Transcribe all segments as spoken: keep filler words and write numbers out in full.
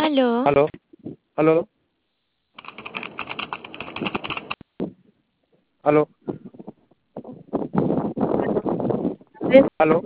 Aló, Aló, aló, aló, es- aló,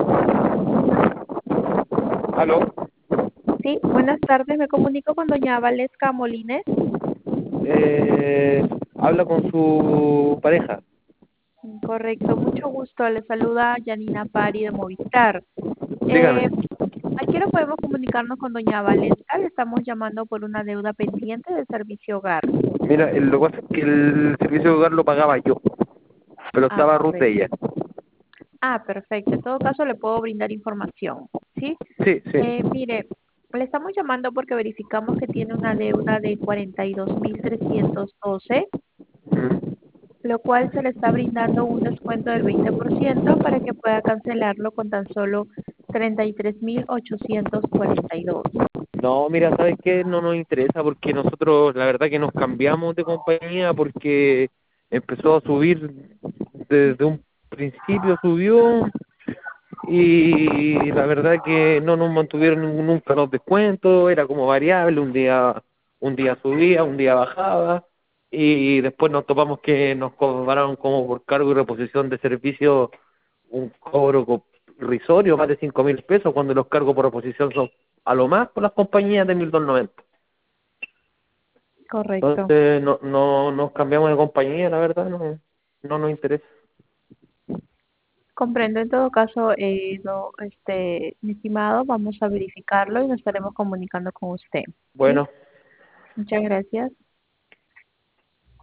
aló. sí, buenas tardes, me comunico con doña Valesca Molines. Eh, habla con su pareja. Mm, correcto, mucho gusto, le saluda Janina Pari de Movistar. Dígame. Eh, ¿A qué hora podemos comunicarnos con doña Valesca? Le estamos llamando por una deuda pendiente del servicio hogar. Mira, el- lo que pasa es que el servicio de hogar lo pagaba yo, pero Ah, estaba a Ruth de correcto. ella. Ah, perfecto, en todo caso le puedo brindar información, ¿sí? Sí, sí. Eh, mire, le estamos llamando porque verificamos que tiene una deuda de cuarenta y dos mil trescientos doce, Mm. lo cual se le está brindando un descuento del veinte por ciento para que pueda cancelarlo con tan solo treinta y tres mil ochocientos cuarenta y dos. No, mira, ¿sabes qué? No nos interesa porque nosotros, la verdad que nos cambiamos de compañía porque empezó a subir desde un principio, subió y la verdad que no nos mantuvieron ningún- nunca los descuentos, era como variable, un día un día subía, un día bajaba y después nos topamos que nos cobraron como por cargo y reposición de servicio un cobro co- irrisorio, más de cinco mil pesos, cuando los cargos por reposición son a lo más por las compañías de mil doscientos noventa. Correcto. Entonces no, no nos cambiamos de compañía, la verdad, no, no nos interesa. Comprendo en todo caso, eh, no, este, mi estimado, vamos a verificarlo y nos estaremos comunicando con usted. ¿Sí? Bueno. Muchas gracias.